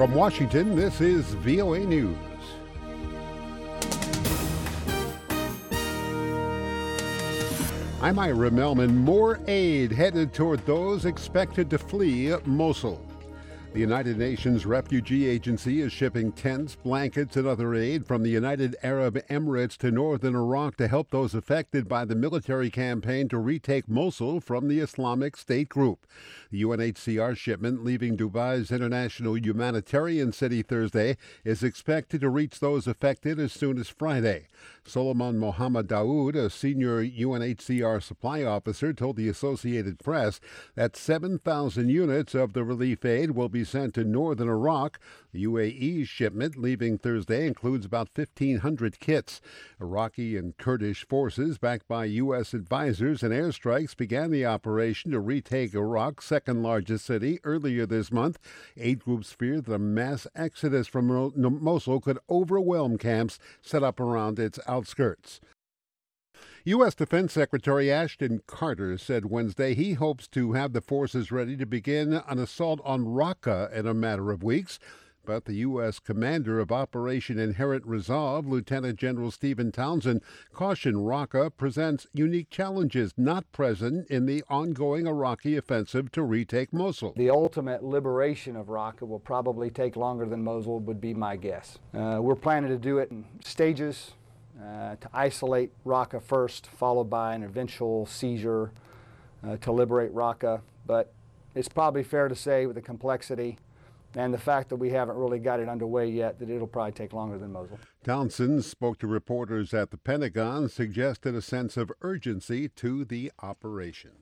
From Washington, this is VOA News. I'm Ira Melman. More aid headed toward those expected to flee Mosul. The United Nations Refugee Agency is shipping tents, blankets, and other aid from the United Arab Emirates to northern Iraq to help those affected by the military campaign to retake Mosul from the Islamic State group. The UNHCR shipment leaving Dubai's International Humanitarian City Thursday is expected to reach those affected as soon as Friday. Solomon Mohammed Daoud, a senior UNHCR supply officer, told the Associated Press that 7,000 units of the relief aid will be sent to northern Iraq. The UAE shipment leaving Thursday includes about 1,500 kits. Iraqi and Kurdish forces, backed by U.S. advisors and airstrikes, began the operation to retake Iraq's second-largest city earlier this month. Aid groups fear that a mass exodus from Mosul could overwhelm camps set up around its outskirts. U.S. Defense Secretary Ashton Carter said Wednesday he hopes to have the forces ready to begin an assault on Raqqa in a matter of weeks. But the U.S. commander of Operation Inherent Resolve, Lieutenant General Stephen Townsend, cautioned Raqqa presents unique challenges not present in the ongoing Iraqi offensive to retake Mosul. The ultimate liberation of Raqqa will probably take longer than Mosul, would be my guess. We're planning to do it in stages. To isolate Raqqa first, followed by an eventual seizure to liberate Raqqa. But it's probably fair to say, with the complexity and the fact that we haven't really got it underway yet, that it'll probably take longer than Mosul. Townsend spoke to reporters at the Pentagon, suggested a sense of urgency to the operation.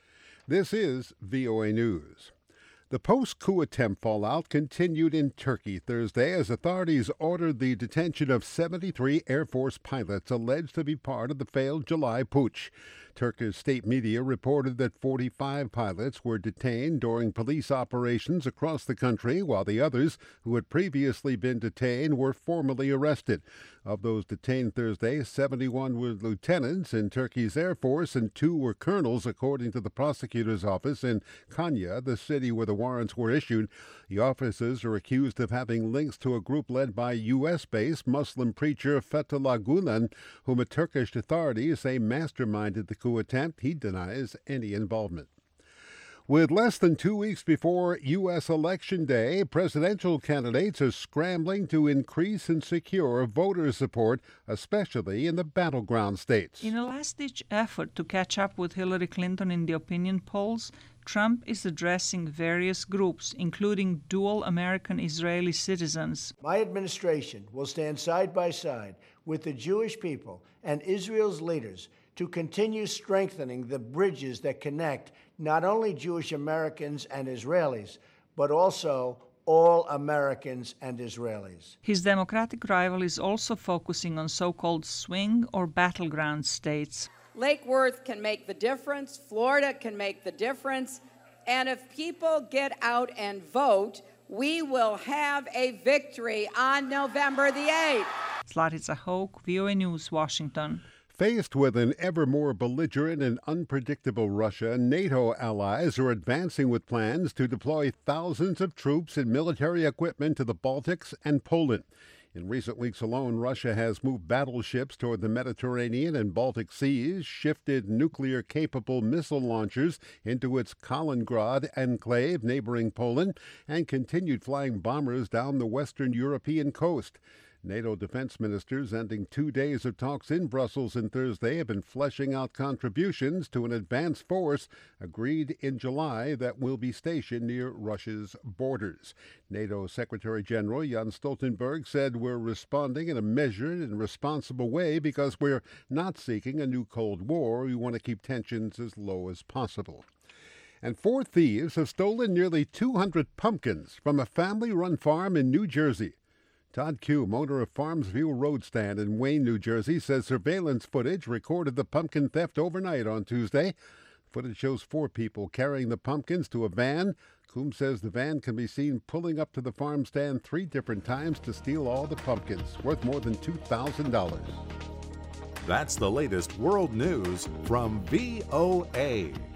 This is VOA News. The post-coup attempt fallout continued in Turkey Thursday as authorities ordered the detention of 73 Air Force pilots alleged to be part of the failed July putsch. Turkish state media reported that 45 pilots were detained during police operations across the country, while the others who had previously been detained were formally arrested. Of those detained Thursday, 71 were lieutenants in Turkey's Air Force and 2 were colonels, according to the prosecutor's office in Konya, the city where the warrants were issued. The officers are accused of having links to a group led by U.S.-based Muslim preacher Fethullah Gulen, whom Turkish authorities say masterminded the coup attempt. He denies any involvement. With less than 2 weeks before U.S. Election Day, presidential candidates are scrambling to increase and secure voter support, especially in the battleground states. In a last-ditch effort to catch up with Hillary Clinton in the opinion polls, Trump is addressing various groups, including dual American-Israeli citizens. My administration will stand side by side with the Jewish people and Israel's leaders to continue strengthening the bridges that connect not only Jewish Americans and Israelis, but also all Americans and Israelis. His Democratic rival is also focusing on so-called swing or battleground states. Lake Worth can make the difference, Florida can make the difference, and if people get out and vote, we will have a victory on November the 8th. Zlatica Hoke, VOA News, Washington. Faced with an ever more belligerent and unpredictable Russia, NATO allies are advancing with plans to deploy thousands of troops and military equipment to the Baltics and Poland. In recent weeks alone, Russia has moved battleships toward the Mediterranean and Baltic seas, shifted nuclear-capable missile launchers into its Kaliningrad enclave neighboring Poland, and continued flying bombers down the western European coast. NATO defense ministers, ending 2 days of talks in Brussels on Thursday, have been fleshing out contributions to an advanced force agreed in July that will be stationed near Russia's borders. NATO Secretary General Jens Stoltenberg said, "We're responding in a measured and responsible way because we're not seeking a new Cold War. We want to keep tensions as low as possible." And 4 thieves have stolen nearly 200 pumpkins from a family-run farm in New Jersey. Todd Kuhn, owner of Farms View Road Stand in Wayne, New Jersey, says surveillance footage recorded the pumpkin theft overnight on Tuesday. Footage shows 4 people carrying the pumpkins to a van. Kuhn says the van can be seen pulling up to the farm stand 3 different times to steal all the pumpkins, worth more than $2,000. That's the latest world news from VOA.